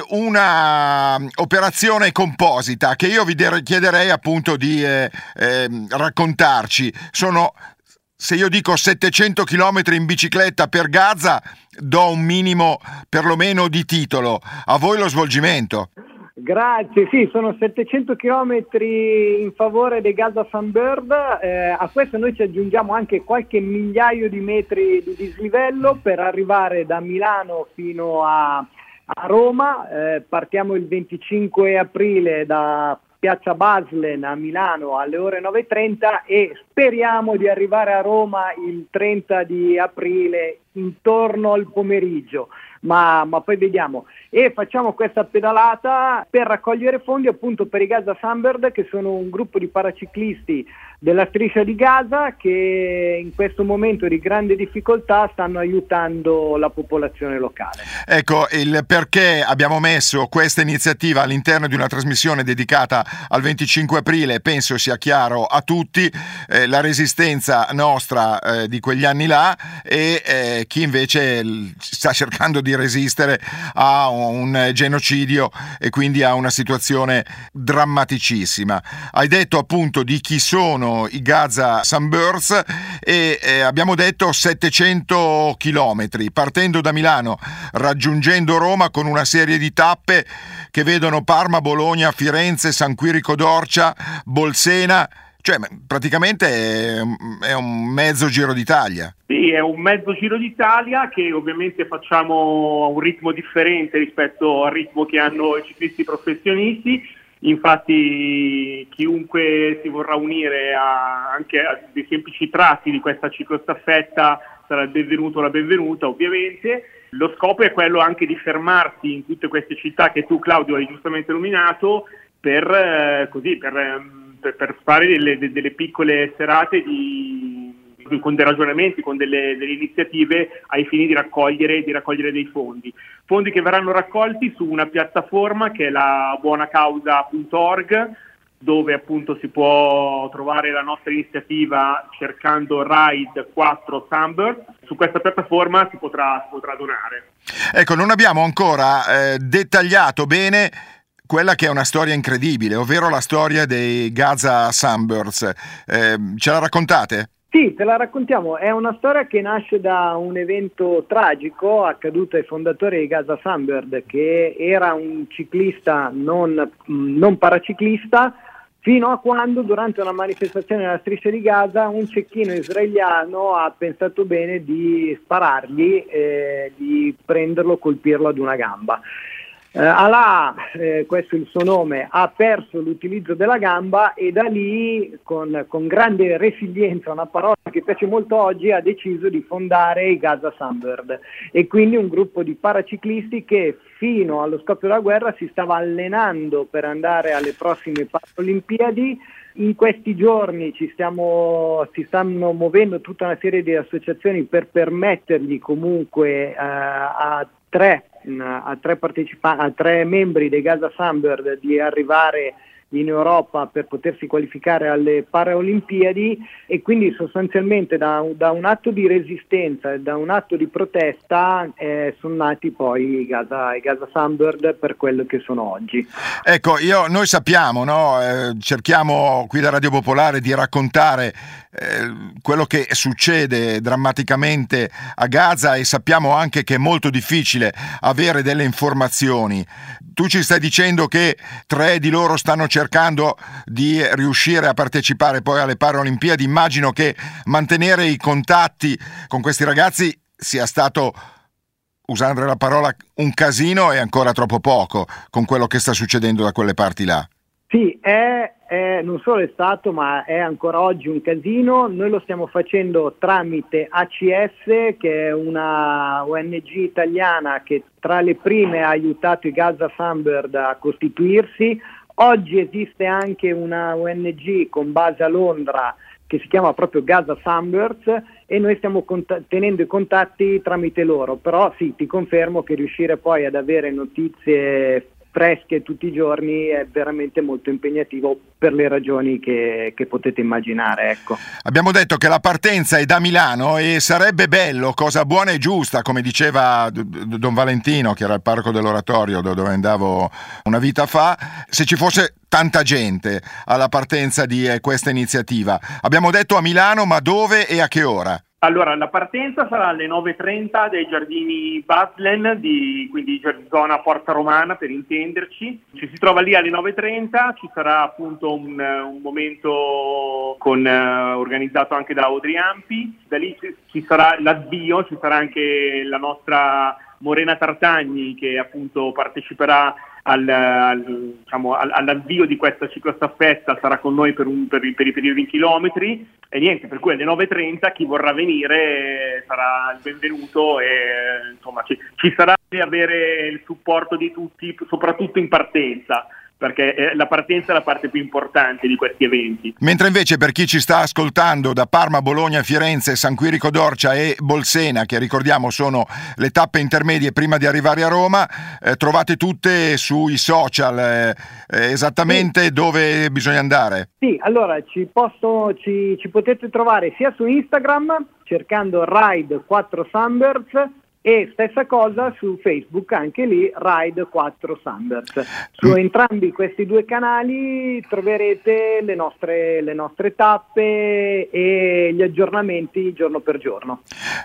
una operazione composita che io vi de- chiederei appunto di eh, eh, raccontarci. Sono, se io dico settecento chilometri in bicicletta per Gaza, do un minimo perlomeno di titolo. A voi lo svolgimento. Grazie, sì, sono settecento chilometri in favore dei Gaza Sunbird. Eh, a questo noi ci aggiungiamo anche qualche migliaio di metri di dislivello per arrivare da Milano fino a, a Roma. Eh, partiamo il venticinque aprile da Piazza Baslen a Milano alle ore nove e trenta e speriamo di arrivare a Roma il trenta di aprile intorno al pomeriggio. Ma, ma poi vediamo, e facciamo questa pedalata per raccogliere fondi appunto per i Gaza Sunbird, che sono un gruppo di paraciclisti della striscia di Gaza che in questo momento di grande difficoltà stanno aiutando la popolazione locale. Ecco, il perché abbiamo messo questa iniziativa all'interno di una trasmissione dedicata al venticinque aprile penso sia chiaro a tutti, eh, la resistenza nostra eh, di quegli anni là e eh, chi invece l- sta cercando di resistere a un genocidio e quindi a una situazione drammaticissima. Hai detto appunto di chi sono i Gaza Sunbirds e eh, abbiamo detto settecento chilometri partendo da Milano, raggiungendo Roma con una serie di tappe che vedono Parma, Bologna, Firenze, San Quirico d'Orcia, Bolsena, cioè praticamente è, è un mezzo Giro d'Italia. Sì, è un mezzo Giro d'Italia che ovviamente facciamo a un ritmo differente rispetto al ritmo che hanno i ciclisti professionisti. Infatti chiunque si vorrà unire a, anche a dei semplici tratti di questa ciclostaffetta sarà il benvenuto o la benvenuta, ovviamente. Lo scopo è quello anche di fermarsi in tutte queste città che tu, Claudio, hai giustamente nominato per, eh, così, per, per, per fare delle, delle piccole serate di, con dei ragionamenti, con delle, delle iniziative ai fini di raccogliere, di raccogliere dei fondi. Fondi che verranno raccolti su una piattaforma che è la buonacausa punto org, dove appunto si può trovare la nostra iniziativa cercando Ride quattro Sunbird. Su questa piattaforma si potrà, si potrà donare. Ecco, non abbiamo ancora eh, dettagliato bene quella che è una storia incredibile, ovvero la storia dei Gaza Sunbirds. Eh, ce la raccontate? Sì, te la raccontiamo. È una storia che nasce da un evento tragico accaduto ai fondatori di Gaza Sunbird, che era un ciclista non, non paraciclista, fino a quando durante una manifestazione nella striscia di Gaza un cecchino israeliano ha pensato bene di sparargli, eh, di prenderlo, colpirlo ad una gamba. Uh, Alaa, eh, questo è il suo nome, ha perso l'utilizzo della gamba e da lì con, con grande resilienza, una parola che piace molto oggi, ha deciso di fondare i Gaza Sunbird e quindi un gruppo di paraciclisti che fino allo scoppio della guerra si stava allenando per andare alle prossime Paralimpiadi. In questi giorni ci stiamo, si stanno muovendo tutta una serie di associazioni per permettergli comunque uh, a tre a tre partecipanti, a tre membri dei Gaza Sunbird di arrivare in Europa per potersi qualificare alle Paralimpiadi e quindi sostanzialmente da, da un atto di resistenza e da un atto di protesta eh, sono nati poi i Gaza, i Gaza Sunbird per quello che sono oggi. Ecco, io, noi sappiamo, no? eh, cerchiamo qui da Radio Popolare di raccontare eh, quello che succede drammaticamente a Gaza e sappiamo anche che è molto difficile avere delle informazioni. Tu ci stai dicendo che tre di loro stanno cercando di riuscire a partecipare poi alle Paralimpiadi. Immagino che mantenere i contatti con questi ragazzi sia stato, usando la parola, un casino e ancora troppo poco con quello che sta succedendo da quelle parti là. Sì, è, è, non solo è stato, ma è ancora oggi un casino. Noi lo stiamo facendo tramite A C S, che è una O N G italiana che tra le prime ha aiutato i Gaza Sunbird a costituirsi. Oggi esiste anche una O N G con base a Londra che si chiama proprio Gaza Sunbirds, e noi stiamo cont- tenendo i contatti tramite loro. Però sì, ti confermo che riuscire poi ad avere notizie fresche tutti i giorni è veramente molto impegnativo per le ragioni che, che potete immaginare, ecco. Abbiamo detto che la partenza è da Milano e sarebbe bello, cosa buona e giusta, come diceva Don Valentino, che era il parroco dell'oratorio dove andavo una vita fa, se ci fosse tanta gente alla partenza di questa iniziativa. Abbiamo detto a Milano, ma dove e a che ora? Allora, la partenza sarà alle nove e trenta dai giardini Baslen, di, quindi zona Porta Romana per intenderci. Ci si trova lì alle nove e trenta, ci sarà appunto un, un momento con, uh, organizzato anche da Audrey Ampi. Da lì ci, ci sarà l'avvio, ci sarà anche la nostra Morena Tartagni che appunto parteciperà al, al, diciamo, all'avvio di questa ciclostaffetta, sarà con noi per, un, per, per i primi venti chilometri. E niente, per cui alle nove e trenta chi vorrà venire sarà il benvenuto, e insomma ci, ci sarà di avere il supporto di tutti, soprattutto in partenza, perché la partenza è la parte più importante di questi eventi. Mentre invece per chi ci sta ascoltando da Parma, Bologna, Firenze, San Quirico d'Orcia e Bolsena, che ricordiamo sono le tappe intermedie prima di arrivare a Roma, eh, trovate tutte sui social eh, eh, esattamente sì. Dove bisogna andare? Sì, allora ci, posso, ci, ci potete trovare sia su Instagram cercando Ride quattro Sunbirds, e stessa cosa su Facebook, anche lì Ride quattro Sunbirds. Su entrambi questi due canali troverete le nostre, le nostre tappe e gli aggiornamenti giorno per giorno.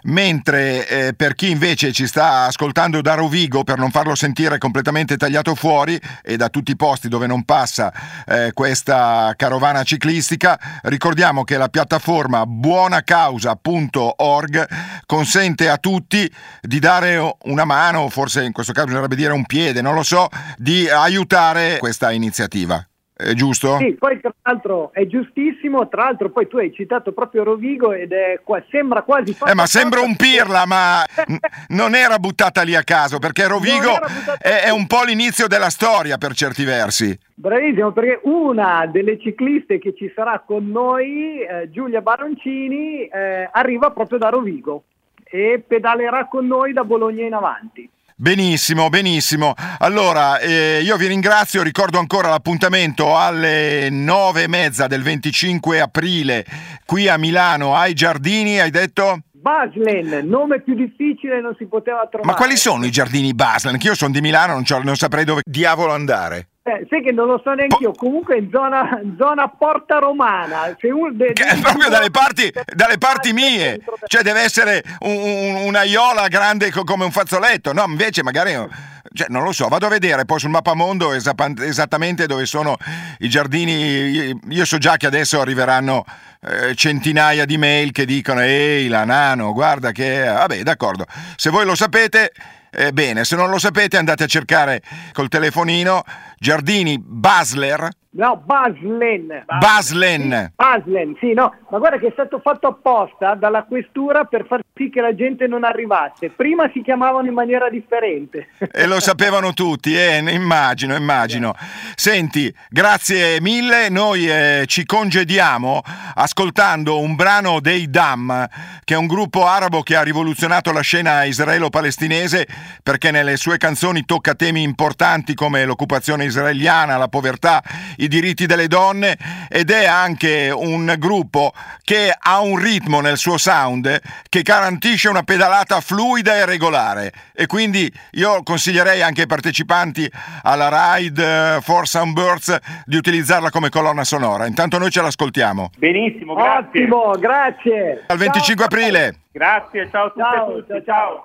Mentre eh, per chi invece ci sta ascoltando da Rovigo, per non farlo sentire completamente tagliato fuori e da tutti i posti dove non passa eh, questa carovana ciclistica, ricordiamo che la piattaforma buonacausa punto org consente a tutti di dare una mano, forse in questo caso bisognerebbe dire un piede, non lo so, di aiutare questa iniziativa. È giusto? Sì, poi tra l'altro è giustissimo, tra l'altro poi tu hai citato proprio Rovigo ed è qua, sembra quasi Eh ma sembra un pirla, ma n- non era buttata lì a caso, perché Rovigo è, è un po' l'inizio della storia per certi versi. Bravissimo, perché una delle cicliste che ci sarà con noi, eh, Giulia Baroncini, eh, arriva proprio da Rovigo e pedalerà con noi da Bologna in avanti. Benissimo, benissimo. Allora, eh, io vi ringrazio, ricordo ancora l'appuntamento alle nove e mezza del venticinque aprile qui a Milano, ai Giardini, hai detto? Baslen, nome più difficile non si poteva trovare. Ma quali sono i Giardini Baslen? Che io sono di Milano, non, non saprei dove diavolo andare. Eh, sai che non lo so neanche io, comunque in zona, zona Porta Romana, se un de, che è proprio dalle parti, dalle parti mie, cioè deve essere un, un, una aiola grande co- come un fazzoletto, no? Invece magari, cioè, non lo so, vado a vedere poi sul mappamondo esatt- esattamente dove sono i giardini. Io so già che adesso arriveranno eh, centinaia di mail che dicono ehi la nano, guarda che, vabbè, d'accordo, se voi lo sapete. Eh, bene, se non lo sapete andate a cercare col telefonino Giardini Basler. No, Baslen. Baslen. Baslen, sì, no, ma guarda che è stato fatto apposta dalla questura per far sì che la gente non arrivasse. Prima si chiamavano in maniera differente. E lo sapevano tutti, eh? Immagino, immagino. Senti, grazie mille, noi eh, ci congediamo ascoltando un brano dei Dam, che è un gruppo arabo che ha rivoluzionato la scena israelo-palestinese, perché nelle sue canzoni tocca temi importanti come l'occupazione israeliana, la povertà, i diritti delle donne, ed è anche un gruppo che ha un ritmo nel suo sound che garantisce una pedalata fluida e regolare, e quindi io consiglierei anche ai partecipanti alla Ride for Sunbirds di utilizzarla come colonna sonora. Intanto noi ce l'ascoltiamo. Benissimo, grazie. Ottimo, grazie. Al venticinque ciao. aprile. Grazie, ciao a tutti ciao, e tutti. ciao. ciao.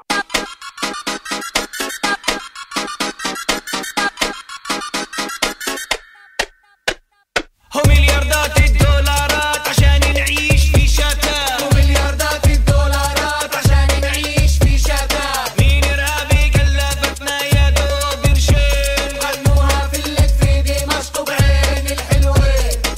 وملياردات الدولارات عشان نعيش في شتات وملياردات الدولارات عشان نعيش في شتات مين إرهابي قلبتنا يا دوب قرشين غنوها في اللك في دمشق بعين الحلوين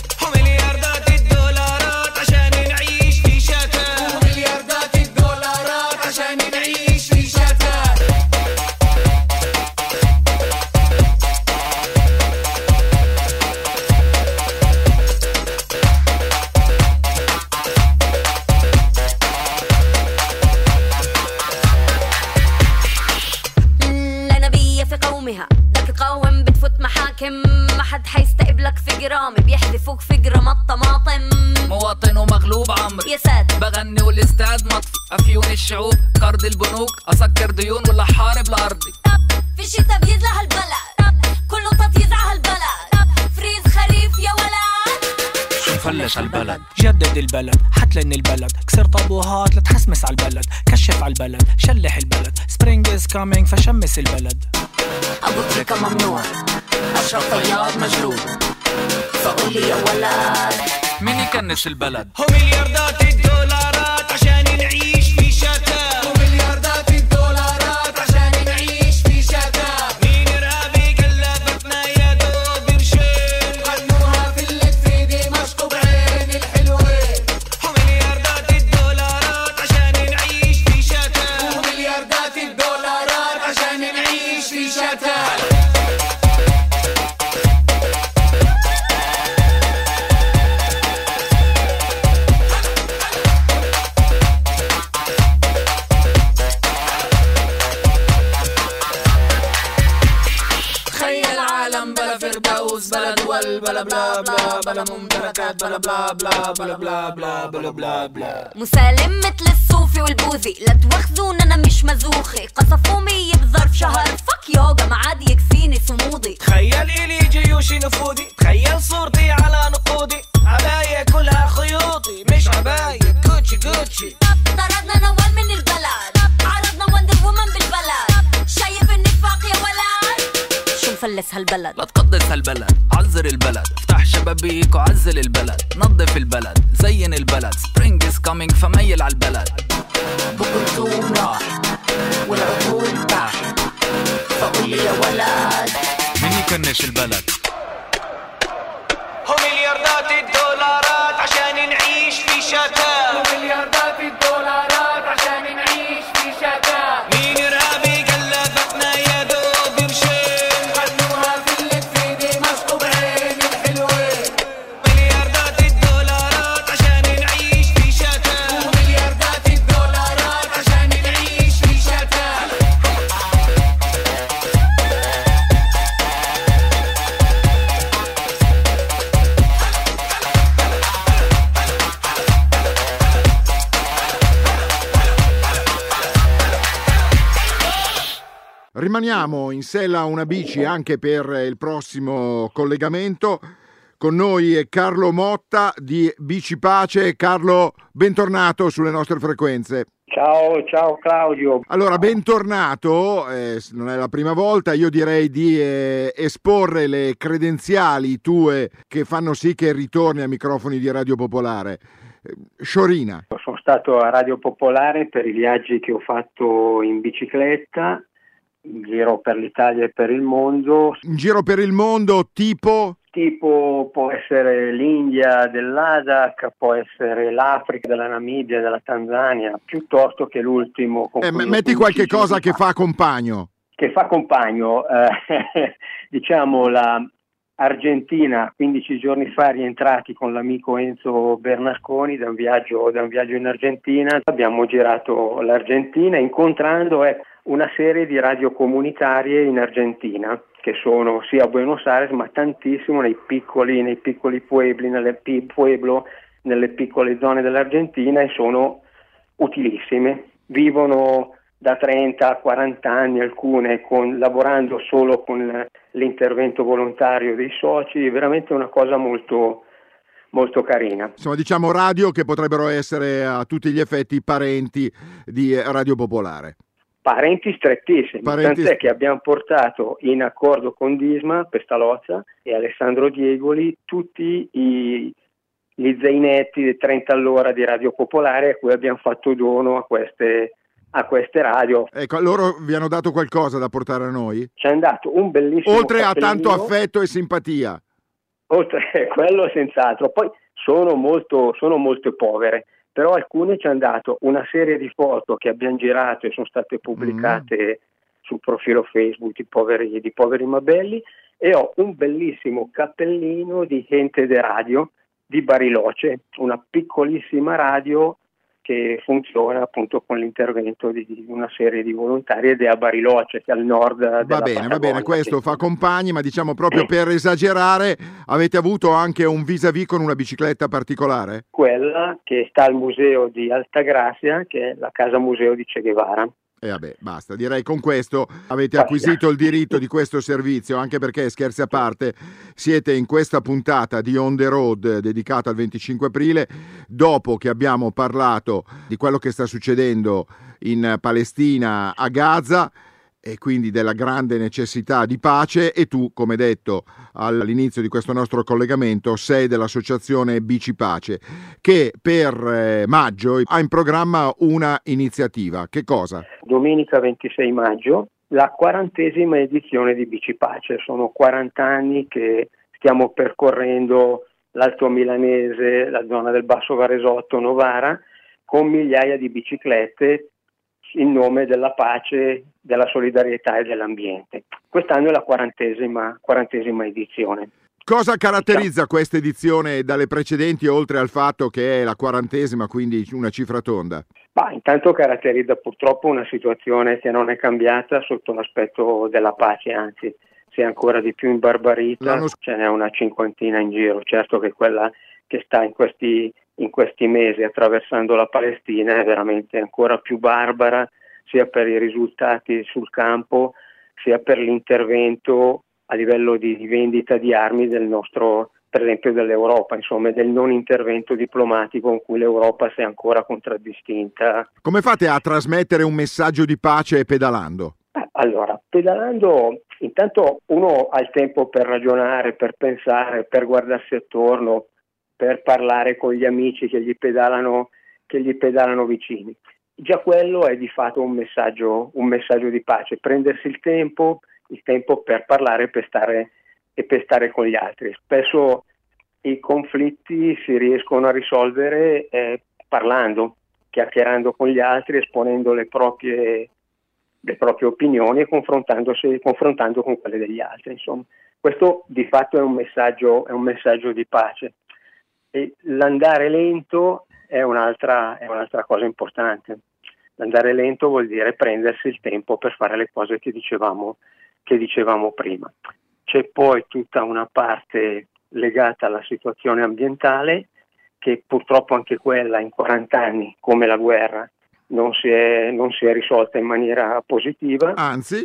بلومها بدك تقاوم بتفوت محاكم ما حد حيستقبلك في جرام بيحذفوك في جرام الطماطم مواطن ومغلوب عمري يا ساتر بغني والاستاد مطفي أفيون الشعوب قرض البنوك أسكر ديون ولا حارب لأرضي في الشتا بيزرع هالبلد كله تطيز على هالبلد فريز خريف يا ولد شو مفلش هالبلد جدد البلد حتلن البلد كسر طابوهات لتحسمس على البلد كشف على البلد شلح البلد سبرينج از كامينج فشمس البلد أبو تريكة ممنوع أشرف فياض مجلود فقول لي يا ولد مين يكنس البلد هو ملياردات الدولارات عشان نعيش في شتات هو ملياردات الدولارات عشان نعيش في شتات مين إرهابي كلفتنا يا دوب قرشين خلوها في اللتفة دمشق بعين الحلوين هو ملياردات الدولارات عشان نعيش في شتات هو ملياردات الدولارات عشان نعيش في شتات بلا دول بلا بلا بلا بلا ممتلكات بلا بلا بلا بلا بلا بلا بلا بلا بلا مسالم مثل الصوفي والبوذي لا تواخذون انا مش مزوخي قصفوا مية بظرف شهر فك يوغا ما عاد يكفيني صمودي تخيل الي جيوشي نفودي تخيل صورتي على نقودي عباية كلها خيوطي مش عباية جوتشي جوتشي طردنا نوال من البلد عرضنا وندر وومن بالبلد شايف النفاق يا ولد شو مفلس هالبلد لا تقدس هالبلد عزر البلد افتح شبابيك وعزل البلد نظف البلد زين البلد سبرينج از كامينج فميل على البلد بكرتوم راح والعقول تحت فقول لي يا ولد مين يكنش البلد هو ملياردات الدولارات عشان نعيش في شتات هو ملياردات الدولارات عشان نعيش في شتات مين إرهابي كلفتنا يا دوب قرشين خلوها في اللتفة دمشق بعين الحلوين ملياردات الدولارات عشان نعيش في شتات هو ملياردات الدولارات عشان نعيش في شتات Rimaniamo in sella a una bici anche per il prossimo collegamento. Con noi è Carlo Motta di Bici Pace. Carlo, bentornato sulle nostre frequenze. Ciao, ciao Claudio. Allora, bentornato, eh, non è la prima volta, io direi di eh, esporre le credenziali tue che fanno sì che ritorni ai microfoni di Radio Popolare. Eh, Sciorina. Sono stato a Radio Popolare per i viaggi che ho fatto in bicicletta, in giro per l'Italia e per il mondo. In giro per il mondo tipo? Tipo può essere l'India dell'A D A C, può essere l'Africa della Namibia, della Tanzania, piuttosto che l'ultimo. Eh, metti qualche cosa che fa compagno. Che fa compagno, eh, diciamo la Argentina, quindici giorni fa rientrati con l'amico Enzo Bernasconi da un viaggio, da un viaggio in Argentina. Abbiamo girato l'Argentina incontrando eh, una serie di radio comunitarie in Argentina, che sono sia a Buenos Aires ma tantissimo nei piccoli, nei piccoli puebli, nelle pi- pueblo, nelle piccole zone dell'Argentina, e sono utilissime. Vivono da trenta a quaranta anni alcune, con, lavorando solo con l'intervento volontario dei soci, è veramente una cosa molto, molto carina. Insomma, diciamo radio che potrebbero essere a tutti gli effetti parenti di Radio Popolare. Parenti strettissimi, Parenti... tant'è che abbiamo portato in accordo con Disma Pestalozza e Alessandro Diegoli tutti i, gli zainetti di trenta all'ora di Radio Popolare, a cui abbiamo fatto dono a queste, a queste radio. Ecco, loro vi hanno dato qualcosa da portare a noi? Ci hanno dato un bellissimo oltre cappellino, a tanto affetto e simpatia. Oltre a quello senz'altro, poi sono molto, sono molto povere. Però alcune ci hanno dato una serie di foto che abbiamo girato e sono state pubblicate mm. sul profilo Facebook di Poveri, di Poveri Mabelli, e ho un bellissimo cappellino di Gente de Radio di Bariloche, una piccolissima radio che funziona appunto con l'intervento di, di una serie di volontari, ed è a Bariloche, che è al nord della Va bene, va bene, questo che... fa compagni, ma diciamo proprio per esagerare, avete avuto anche un vis-à-vis con una bicicletta particolare? Quella che sta al museo di Altagracia, che è la casa museo di Che Guevara. E eh vabbè, basta, direi con questo avete acquisito il diritto di questo servizio, anche perché, scherzi a parte, siete in questa puntata di On The Road dedicata al venticinque aprile, dopo che abbiamo parlato di quello che sta succedendo in Palestina, a Gaza, e quindi della grande necessità di pace, e tu, come detto all'inizio di questo nostro collegamento, sei dell'associazione Bici Pace, che per eh, maggio ha in programma una iniziativa. Che cosa? Domenica ventisei maggio, la quarantesima edizione di Bici Pace. Sono quaranta anni che stiamo percorrendo l'Alto Milanese, la zona del Basso Varesotto, Novara, con migliaia di biciclette in nome della pace, della solidarietà e dell'ambiente. Quest'anno è la quarantesima, quarantesima edizione. Cosa caratterizza questa edizione dalle precedenti, oltre al fatto che è la quarantesima, quindi una cifra tonda? Bah, intanto caratterizza purtroppo una situazione che non è cambiata sotto l'aspetto della pace, anzi si è ancora di più imbarbarita. L'anno... ce n'è una cinquantina in giro. Certo che quella che sta in questi in questi mesi attraversando la Palestina è veramente ancora più barbara, sia per i risultati sul campo, sia per l'intervento a livello di, di vendita di armi del nostro, per esempio dell'Europa, insomma, del non intervento diplomatico con cui l'Europa si è ancora contraddistinta. Come fate a trasmettere un messaggio di pace pedalando? Allora, pedalando, intanto uno ha il tempo per ragionare, per pensare, per guardarsi attorno, per parlare con gli amici che gli pedalano, che gli pedalano vicini. Già quello è di fatto un messaggio, un messaggio di pace, prendersi il tempo, il tempo per parlare e per stare, e per stare con gli altri. Spesso i conflitti si riescono a risolvere eh, parlando, chiacchierando con gli altri, esponendo le proprie, le proprie opinioni e confrontandosi, confrontando con quelle degli altri. Insomma, questo di fatto è un messaggio, è un messaggio di pace. E l'andare lento è un'altra, è un'altra cosa importante. L'andare lento vuol dire prendersi il tempo per fare le cose che dicevamo, che dicevamo prima. C'è poi tutta una parte legata alla situazione ambientale, che purtroppo anche quella in quaranta anni, come la guerra, non si è, non si è risolta in maniera positiva. Anzi,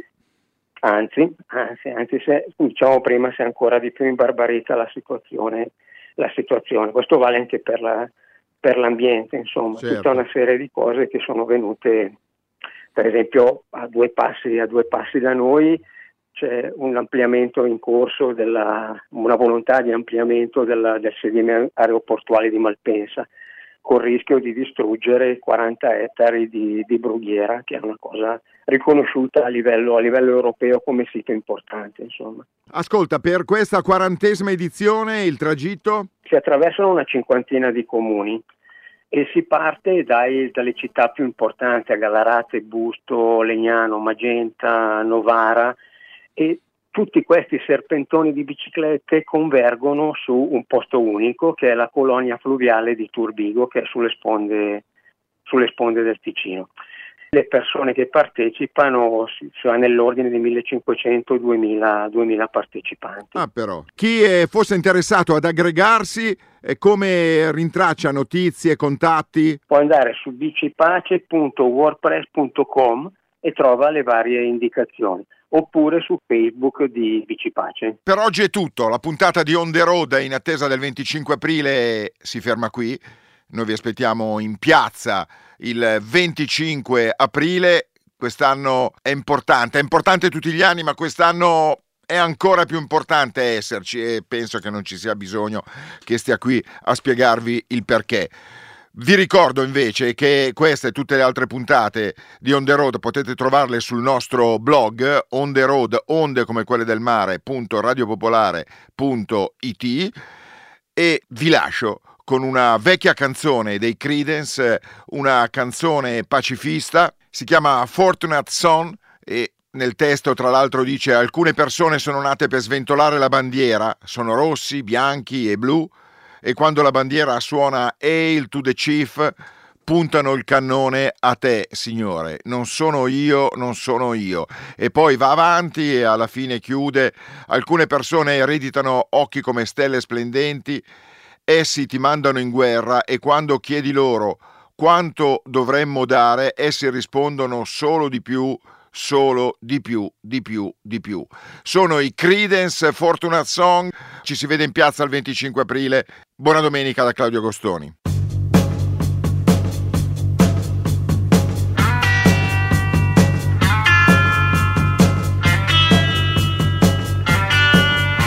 anzi, anzi, anzi se, diciamo prima, si è ancora di più imbarbarita la situazione la situazione. Questo vale anche per, la, per l'ambiente, insomma, certo. Tutta una serie di cose che sono venute, per esempio a due passi, a due passi da noi c'è un ampliamento in corso, della, una volontà di ampliamento della, del sedime aeroportuale di Malpensa, col rischio di distruggere quaranta ettari di, di brughiera, che è una cosa riconosciuta a livello, a livello europeo come sito importante, insomma. Ascolta, per questa quarantesima edizione il tragitto? Si attraversano una cinquantina di comuni e si parte dai, dalle città più importanti, a Gallarate, Busto, Legnano, Magenta, Novara, e tutti questi serpentoni di biciclette convergono su un posto unico, che è la colonia fluviale di Turbigo, che è sulle sponde, sulle sponde del Ticino. Le persone che partecipano sono nell'ordine di millecinquecento duemila partecipanti. Ah, però. Chi è, fosse interessato ad aggregarsi, eh, come rintraccia notizie, contatti? Può andare su bicipace punto wordpress punto com e trova le varie indicazioni, oppure su Facebook di Bici Pace. Per oggi è tutto, la puntata di On The Road in attesa del venticinque aprile si ferma qui. Noi vi aspettiamo in piazza il venticinque aprile. Quest'anno è importante, è importante tutti gli anni, ma quest'anno è ancora più importante esserci, e penso che non ci sia bisogno che stia qui a spiegarvi il perché. Vi ricordo invece che queste e tutte le altre puntate di On The Road potete trovarle sul nostro blog On The Road, onde come quelle del mare, punto radiopopolare punto it, e vi lascio con una vecchia canzone dei Creedence, una canzone pacifista, si chiama Fortunate Son, e nel testo tra l'altro dice: alcune persone sono nate per sventolare la bandiera, sono rossi, bianchi e blu, e quando la bandiera suona Hail to the Chief, puntano il cannone a te, signore, non sono io, non sono io. E poi va avanti e alla fine chiude: alcune persone ereditano occhi come stelle splendenti, essi ti mandano in guerra e quando chiedi loro quanto dovremmo dare, essi rispondono solo di più, solo di più, di più, di più. Sono i Creedence, Fortunate Song. Ci si vede in piazza il venticinque aprile. Buona domenica da Claudio Agostoni.